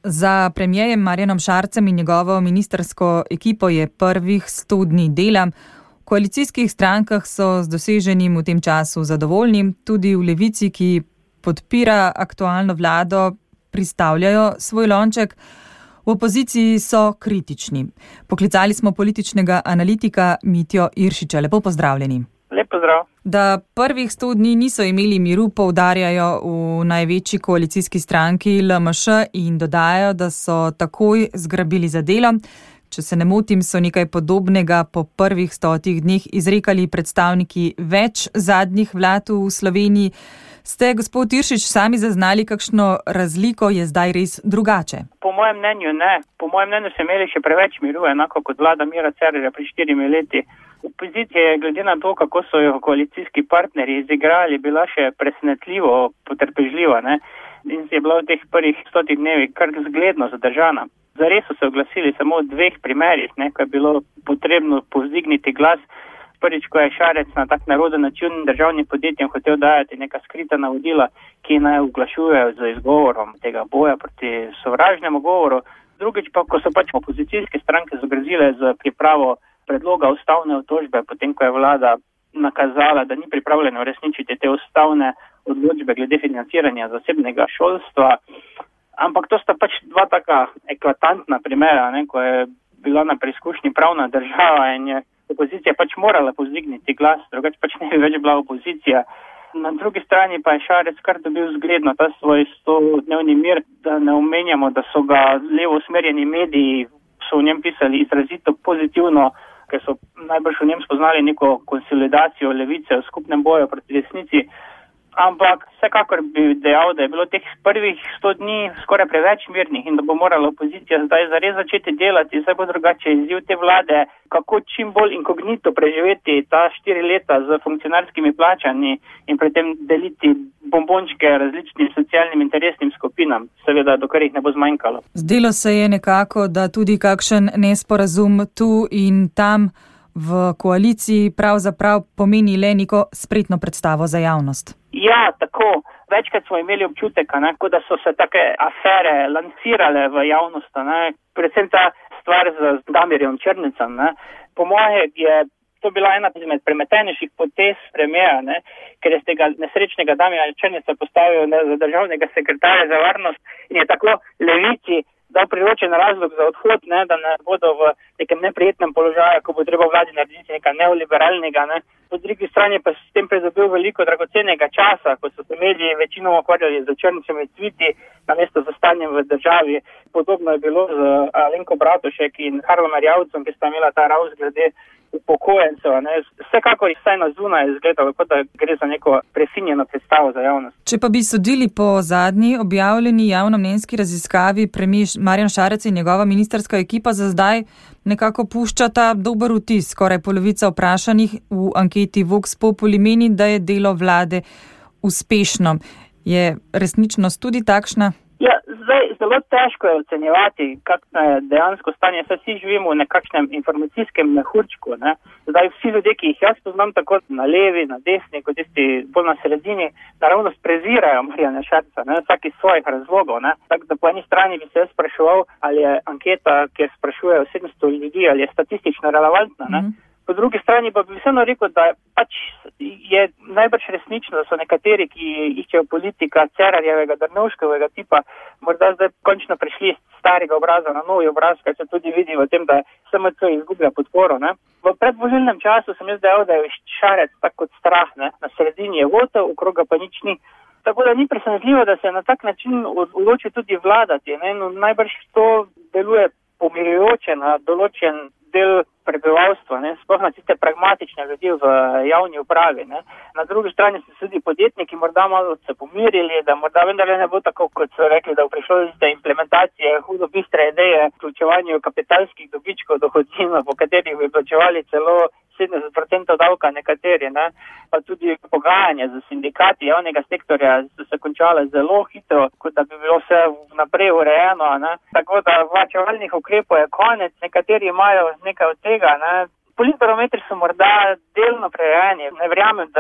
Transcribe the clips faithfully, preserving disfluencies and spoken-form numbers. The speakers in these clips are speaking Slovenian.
Za premijerjem Marjanom Šarcem in njegovo ministrsko ekipo je prvih sto dni dela. V koalicijskih strankah so z doseženim v tem času zadovoljni. Tudi v Levici, ki podpira aktualno vlado, pristavljajo svoj lonček. V opoziciji so kritični. Poklicali smo političnega analitika Mitjo Iršiča. Lepo pozdravljeni. Lep pozdrav. Da prvih sto dni niso imeli miru, poudarjajo v največji koalicijski stranki L M Š in dodajajo, da so takoj zgrabili za delo. Če se ne motim, so nekaj podobnega po prvih stotih dneh izrekali predstavniki več zadnjih vlad v Sloveniji. Ste, gospod Iršič, sami zaznali, kakšno razliko je zdaj res drugače? Po mojem mnenju ne. Po mojem mnenju so imeli še preveč miru, enako kot vlada Mira Cerarja pred štirimi leti. Opozicija je glede na to, kako so jo koalicijski partnerji izigrali, bila še presenetljivo potrpežljiva, ne? In je bila v teh prvih stotih dnevih kar zgledno zadržana. Zares so se oglasili samo v dveh primerih, ne, ko je bilo potrebno povzdigniti glas. Prvič, ko je Šarec na tak naroden način državnim podjetjem hotel dajati neka skrita navodila, ki naj oglašujejo z izgovorom tega boja proti sovražnemu govoru. Drugič pa, ko so pač opozicijske stranke zagrozile z pripravo predloga ustavne obtožbe, potem ko je vlada nakazala, da ni pripravljena uresničiti te ustavne odločbe glede financiranja zasebnega šolstva. Ampak to sta pač dva taka eklatantna primera, ne, ko je bila na preizkušnji pravna država in je opozicija pač morala povzdigniti glas, drugače pač ne bi več bila opozicija. Na drugi strani pa je Šarec kar dobil zgledno ta svoj stodnevni mir, da ne omenjamo, da so ga levo usmerjeni mediji, so v njem pisali izrazito pozitivno, ker so najbrž v njem spoznali neko konsolidacijo levice v skupnem boju proti desnici. Ampak vsekakor bi dejal, da je bilo teh prvih sto dni skoraj preveč mirnih in da bo morala opozicija zdaj zares začeti delati, zdaj bo drugače izziv te vlade, kako čim bolj inkognito preživeti ta štiri leta z funkcionarskimi plačani in pri tem deliti bombončke različnim socialnim interesnim skupinam, seveda, do kar jih ne bo zmanjkalo. Zdelo se je nekako, da tudi kakšen nesporazum tu in tam v koaliciji pravzaprav pomeni le neko spretno predstavo za javnost. Ja, tako. Večkrat smo imeli občutek, ne, da so se take afere lansirale v javnost, ne, predvsem ta stvar z Damirjem Črnicem. Ne. Po moje je to bila ena izmed premetenejših potez premijera, ne, ker je z tega nesrečnega Damirja Črnica postavil ne, za državnega sekretarja za varnost in je tako Levici dal priročen razlog za odhod, ne, da ne bodo v nekem neprijetnem položaju, ko bo treba vladi narediti nekaj neoliberalnega. Ne. Po drugi strani pa s tem pridobil veliko dragocenega časa, ko so se mediji večinoma ukvarjali z Črnicami tviti namesto za stanjem v državi. Podobno je bilo z Alenko Bratušek in Karlom Erjavcem, ki sta imela ta ravz glede upokojencev. Vsekakor vsaj na zunaj je izgledalo, kot da gre za neko prefinjeno predstavo za javnost. Če pa bi sodili po zadnji objavljeni javnomnenjski raziskavi, premijer Marjan Šarec in njegova ministrska ekipa za zdaj nekako puščata dober vtis. Skoraj polovica vprašanih v anketi Vox Populi meni, da je delo vlade uspešno. Je resničnost tudi takšna? Ja, zdaj zelo težko je ocenjevati, kakšno je dejansko stanje. Saj vsi živimo v nekakšnem informacijskem mehurčku. Ne? Zdaj vsi ljudje, ki jih jaz poznam tako na levi, na desni, kot tisti bolj na sredini, naravno prezirajo Marjana Šarca, ne? Vsak iz svojih razlogov. Ne? Tako da po eni strani bi se jaz spraševal, ali je anketa, kjer sprašujejo sedemsto ljudi, ali je statistično relevantna. Ne? Mm. Po drugi strani pa bi vseeno rekel, da pač je najbrž resnično, da so nekateri, ki iščejo politika Cerarjevega, Drnovškovega tipa, morda zdaj končno prišli iz starega obraza na novi obraz, kar se tudi vidi v tem, da S M C izgublja podporo. Ne? V predvolilnem času sem jaz dejal, da je Šarec tako kot strah, ne? Na sredini je votel, okroga pa nič ni. Tako da ni presenetljivo, da se na tak način odloči tudi vladati. Ne? No, najbrž to deluje pomirjujoče na določen del prebivalstva, ne, sploh na tiste pragmatične ljudi v javni upravi. Ne. Na drugi strani so tudi podjetniki morda malo se pomirili, da morda vendar ne bo tako, kot so rekli, da bo prišlo iz te implementacije hudo bistre ideje vključevanju kapitalskih dobičkov dohodnino, po katerih bi plačevali celo sedemdeset procentov davka nekateri, ne. Pa tudi pogajanja z sindikati javnega sektorja so se končale zelo hitro, kot da bi bilo vse naprej urejeno. Ne. Tako da varčevalnih ukrepov je konec, nekateri imajo nekaj od tega. Ne. Politbarometri so morda delno prejeni. Ne verjamem, da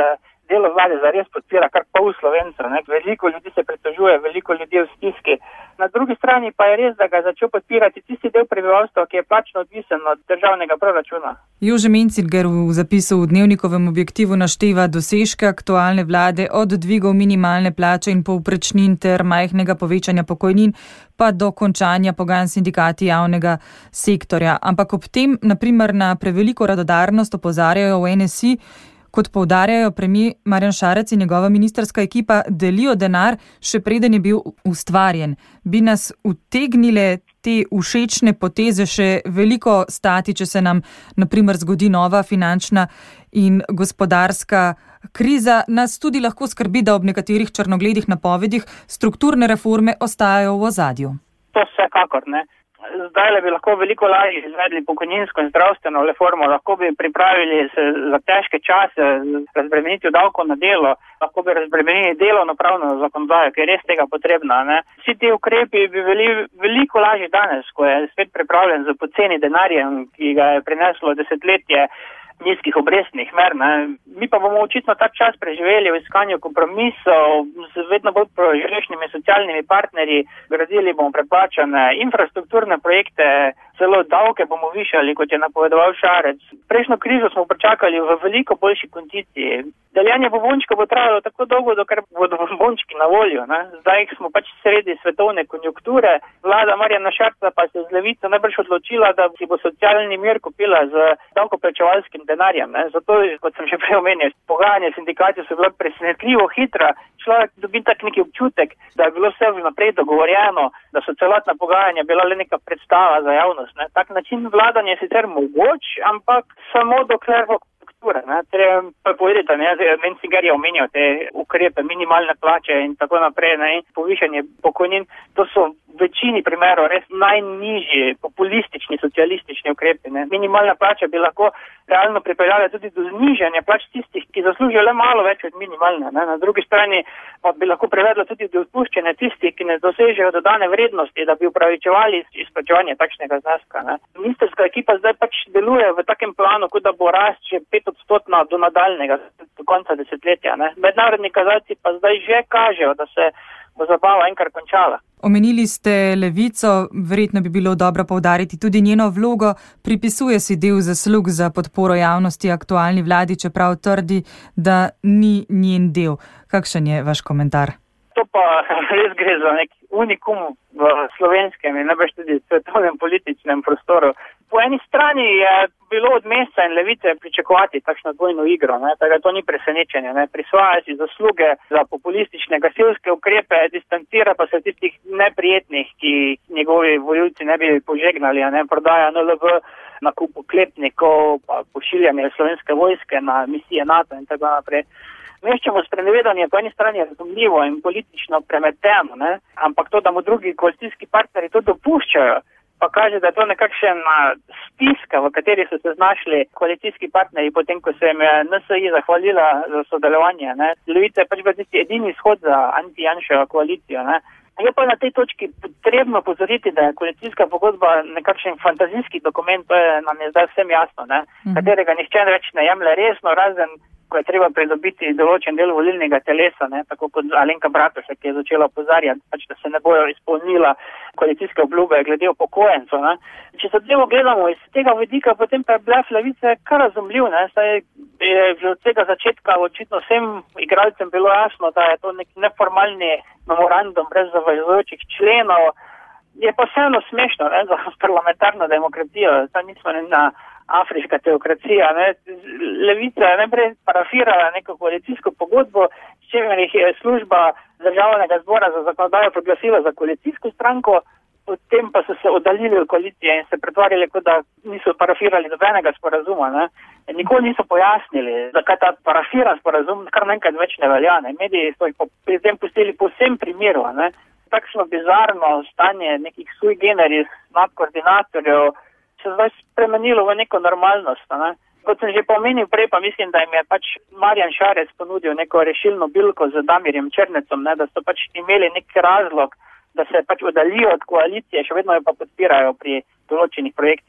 delo vlade zares podpira kar pol Slovencev, ne. Veliko ljudi se pritožuje, veliko ljudi je v stiski. Na drugi strani pa je res, da ga je začel podpirati tisti del prebivalstva, ki je plačno odvisen od državnega proračuna. Jože Mencinger v zapisu v Dnevnikovem objektivu našteva dosežke aktualne vlade od dvigov minimalne plače in povprečnin ter majhnega povečanja pokojnin pa do končanja pogajanj s sindikati javnega sektorja. Ampak ob tem, na primer, na preveliko radodarnost opozarjajo v N S I, kot poudarjajo premier Marjan Šarec in njegova ministrska ekipa, delijo denar, še preden je bil ustvarjen. Bi nas utegnile te všečne poteze še veliko stati, če se nam na primer zgodi nova finančna in gospodarska kriza, nas tudi lahko skrbi, da ob nekaterih črnogledih napovedih strukturne reforme ostajajo v ozadju. To vsekakor, ne. Zdaj bi lahko veliko lažje izvedli pokojninsko in zdravstveno reformo, lahko bi pripravili se za težke čase, razbremenitev davkov na delo, lahko bi razbremenili delovno pravno zakonodajo, ki je res tega potrebna, ne. Vsi ti ukrepi bi bili veliko lažje danes, ko je svet pripravljen za poceni denarjem, ki ga je prineslo desetletje nizkih obrestnih mer, ne. Mi pa bomo očitno tak čas preživeli v iskanju kompromisov z vedno bolj prožrešnimi socialnimi partnerji, gradili bomo preplačane infrastrukturne projekte, celo davke bomo višali, kot je napovedoval Šarec. Prejšnjo krizo smo pričakali v veliko boljši kondiciji. Deljanje bombončka bo trajalo tako dolgo, dokler bodo bombončki na voljo, ne. Zdaj smo pač sredi svetovne konjunkture, vlada Marjana Šarca pa se z Levico najbrž odločila, da si bo socialni mir kupila z davkoplačevalskim denarjem, ne. Zato, kot sem že prej omenil, pogajanja sindikati so bila presenetljivo hitra. Človek dobi tak neki občutek, da je bilo vse vnaprej dogovorjeno, da so celotna pogajanja bila le neka predstava za javnost, ne. Tak način vladanja je sicer mogoč, ampak samo dokler bo konjunktura, ne. Treba pa povedati, ne, Mencinger je omenjal te ukrepe, minimalne plače in tako naprej, ne, in povišanje pokojnin. To so v večini primerov res najnižji populistični socialistični ukrepi, ne. Minimalna plača bi lahko realno pripeljala tudi do znižanja plač tistih, ki zaslužijo le malo več od minimalne, ne. Na drugi strani pa bi lahko privedlo tudi do odpuščanja tistih, ki ne dosežejo dodane vrednosti, da bi upravičevali izplačevanje takšnega zneska, ne. Ministrska ekipa zdaj pač deluje v takem planu, kot da bo rast še pet odstotna do nadaljnega, do konca desetletja, ne. Mednarodni kazalci pa zdaj že kažejo, da se bo zabava enkrat končala. Omenili ste Levico, verjetno bi bilo dobro poudariti tudi njeno vlogo. Pripisuje si del zaslug za podporo javnosti aktualni vladi, čeprav trdi, da ni njen del. Kakšen je vaš komentar? To pa res gre za nek unikum v slovenskem in najbrž tudi svetovnem političnem prostoru. Po eni strani je bilo od Mesca in Levice pričakovati takšno dvojno igro, ne, tako da to ni presenečenje, ne, prisvaja si zasluge za populistične gasilske ukrepe, distancira pa se tistih neprijetnih, ki njegovi volivci ne bi požegnali, ne, prodaja N L B, nakup oklepnikov, pa pošiljanje slovenske vojske na misije NATO in tako naprej. Meščemo sprenevedanje po eni strani razumljivo in politično premeteno, ne, ampak to, da mu drugi koalicijski partnerji to dopuščajo, pa kaže, da je to nekakšna stiska, v kateri so se znašli koalicijski partnerji, potem, ko se jim je N S I zahvalila za sodelovanje, ne. Levica je pač bil tisti edini izhod za anti-Janševo koalicijo, ne. Je pa na tej točki potrebno pozoriti, da je koalicijska pogodba nekakšen fantazijski dokument, to je nam je zdaj vsem jasno, ne, mm. katerega nihče več ne jemlje resno, razen ko je treba pridobiti določen del volilnega telesa, ne, tako kot Alenka Bratušek, ki je začela opozarjati, pač, da se ne bojo izpolnila koalicijske obljube glede upokojencev, ne. Če se zadevo gledamo iz tega vidika, potem pa je blef Levice kar razumljiv, ne, saj je že od tega začetka očitno vsem igralcem bilo jasno, da je to nek neformalni memorandum brez zavezujočih členov. Je pa vseeno smešno, ne, za parlamentarno demokracijo, saj nismo ne na afriška teokracija, ne. Levica je najprej parafirala neko koalicijsko pogodbo, s čimer jih je služba Državnega zbora za zakonodajo proglasila za koalicijsko stranko, potem pa so se oddaljili od koalicije in se pretvarjali, kot da niso parafirali dobenega sporazuma, ne. Nikoli niso pojasnili, zakaj ta parafiran sporazum kar naenkrat več ne velja, ne. Mediji so jih pri tem pustili povsem primeru, ne. Takšno bizarno stanje nekih sui generis nadkoordinatorjev se zdaj spremenilo v neko normalnost, ne. Kot sem že pomenil prej, pa mislim, da jim je pač Marjan Šarec ponudil neko rešilno bilko z Damirjem Črnecom, ne, da so pač imeli nek razlog, da se pač oddalijo od koalicije, še vedno jo pa podpirajo pri določenih projektih.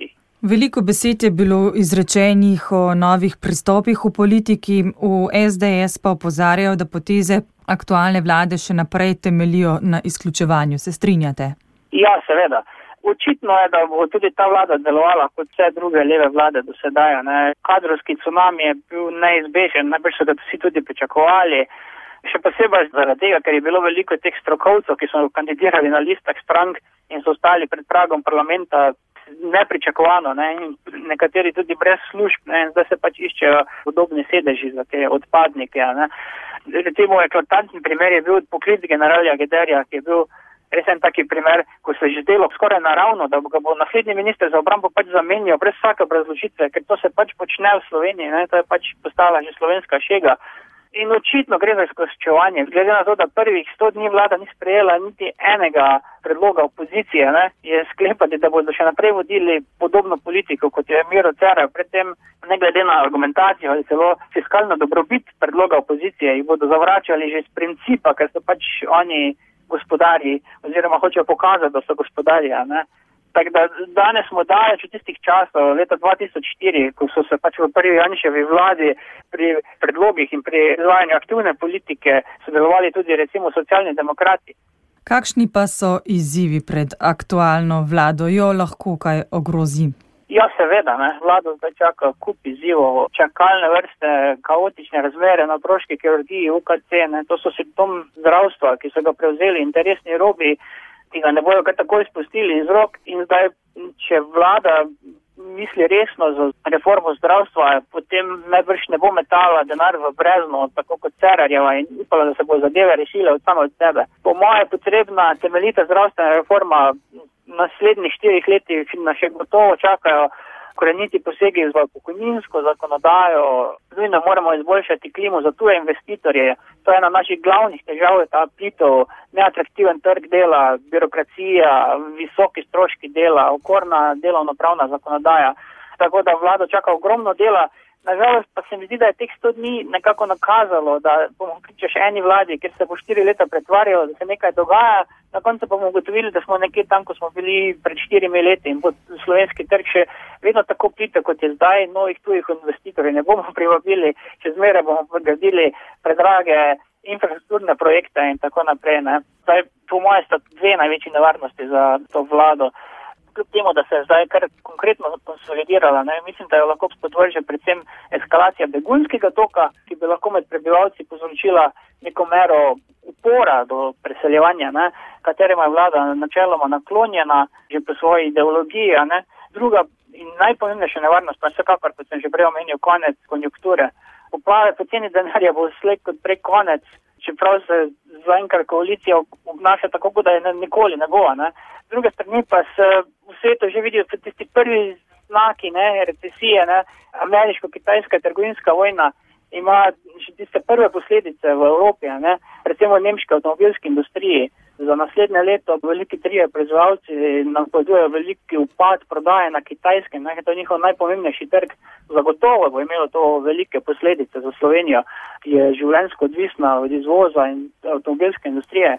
Veliko besed je bilo izrečenih o novih pristopih v politiki, v es de es pa opozarjajo, da poteze aktualne vlade še naprej temeljijo na izključevanju. Se strinjate? Ja, seveda. Očitno je, da bo tudi ta vlada delovala kot vse druge leve vlade do sedaj. Ne. Kadrovski tsunami je bil neizbežen, najbrž so ga vsi tudi pričakovali. Še posebej zaradi tega, ker je bilo veliko teh strokovcev, ki so kandidirali na listah strank in so ostali pred pragom parlamenta nepričakovano, ne, in nekateri tudi brez služb, ne, in zdaj se pač iščejo podobni sedeži za te odpadnike. Ne. Recimo eklatantni primer je bil poklic generalja Gederja, ki je bil res en taki primer, ko se je že delo skoraj naravno, da ga bo naslednji minister za obrambo pač zamenjal brez vsake obrazložitve, ker to se pač počne v Sloveniji, ne, to je pač postala že slovenska šega. In očitno gre za izključevanje. Glede na to, da prvih sto dni vlada ni sprejela niti enega predloga opozicije, ne, je sklepati, da bodo še naprej vodili podobno politiko, kot je Miro Cerar. Predtem, ne glede na argumentacijo ali celo fiskalno dobrobit predloga opozicije, jih bodo zavračali že iz principa, ker so pač oni gospodarji oziroma hočejo pokazati, da so gospodarji. Ne. Tako da danes smo daleč od tistih časov, leta dva tisoč štiri, ko so se pač v prvi Janševi vladi pri predlogih in pri izvajanju aktivne politike sodelovali tudi recimo socialni demokrati. Kakšni pa so izzivi pred aktualno vlado? Jo lahko kaj ogrozi? Ja, seveda, ne. Vlado zdaj čaka kup izzivov, čakalne vrste, kaotične razmere na otroški kirurgiji, u ka ce, ne. To so simptom zdravstva, ki so ga prevzeli interesni robi, ki ga ne bojo kar tako izpustili iz rok, in zdaj, če vlada misli resno za reformo zdravstva, potem najbrž ne bo metala denar v brezno, tako kot Cerarjeva, in upala, da se bo zadeve rešile od same od sebe. Po moje je potrebna temeljita zdravstvena reforma, naslednjih štirih letih nas še gotovo čakajo koreniti posegi v pokojninsko zakonodajo, nujno moramo izboljšati klimo za tuje investitorje. To je ena naših glavnih težav, je ta plitev, neatraktiven trg dela, birokracija, visoki stroški dela, okorna delovnopravna zakonodaja. Tako da vlado čaka ogromno dela. Nažalost pa se mi zdi, da je teh sto dni nekako nakazalo, da bomo priča še eni vladi, kjer se bo štiri leta pretvarjalo, da se nekaj dogaja, na koncu pa bomo ugotovili, da smo nekje tam, ko smo bili pred štirimi leti, in bo slovenski trg še vedno tako plite, kot je zdaj, novih tujih investitorjev ne bomo privabili, čez mere bomo gradili predrage infrastrukturne projekte in tako naprej. Ne. Zdaj, po moje sta dve največji nevarnosti za to vlado. Kljub temu, da se je zdaj kar konkretno konsolidirala, ne, mislim, da jo lahko spodvrže predvsem eskalacija begunskega toka, ki bi lahko med prebivalci povzročila neko mero upora do preseljevanja, ne, katerima je vlada načeloma naklonjena že po svoji ideologiji. Ne. Druga in najpomembnejša nevarnost pa je vsekakor, kot sem že prej omenil, konec konjunkture. Poplave poceni denarja bo slej kot prej konec, čeprav se zaenkrat koalicija obnaša tako, kot da je nikoli ne bo. Ne. Z druge strani pa se v svetu že vidijo tisti prvi znaki, ne, recesije, ne, ameriško-kitajska trgovinska vojna ima še tiste prve posledice v Evropi, ne, recimo v nemški avtomobilski industriji. Za naslednje leto veliki trije proizvajalci napovedujejo veliki upad prodaje na Kitajskem, ne, to je njihov najpomembnejši trg. Zagotovo bo imelo to velike posledice za Slovenijo, ki je življenjsko odvisna od izvoza in avtomobilske industrije.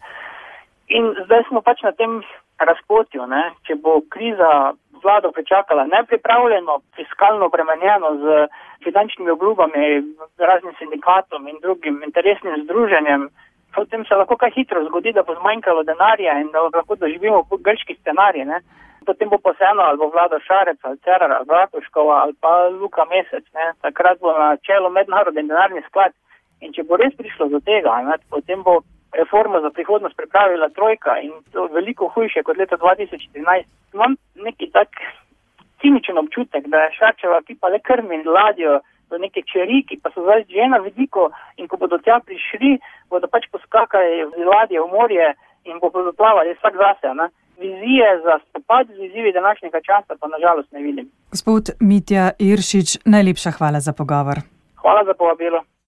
In zdaj smo pač na tem razpotju, ne, če bo kriza vlado pričakala nepripravljeno, fiskalno obremenjeno z finančnimi obljubami, raznim sindikatom in drugim interesnim združenjem, potem se lahko kaj hitro zgodi, da bo zmanjkalo denarja in da lahko doživimo grški scenarij. Ne. Potem bo posebno ali bo vlada Šarec ali Cerar ali Bratuškova ali pa Luka Mesec. Ne. Takrat bo na čelu mednarodni denarni sklad. In če bo res prišlo do tega, ne, potem bo reforma za prihodnost pripravila trojka in to veliko hujše kot leta dva tisoč trinajst. Imam neki tak ciničen občutek, da je Šarčeva ekipa le krmi ladjo do neke čeri, ki pa so zdaj že na vidiku, in ko bodo tja prišli, bodo pač poskakali z ladje v morje in bodo plavali vsak zase. Ne. Vizije za spopad z izzivi današnjega časa pa nažalost ne vidim. Gospod Mitja Iršič, najlepša hvala za pogovor. Hvala za povabilo.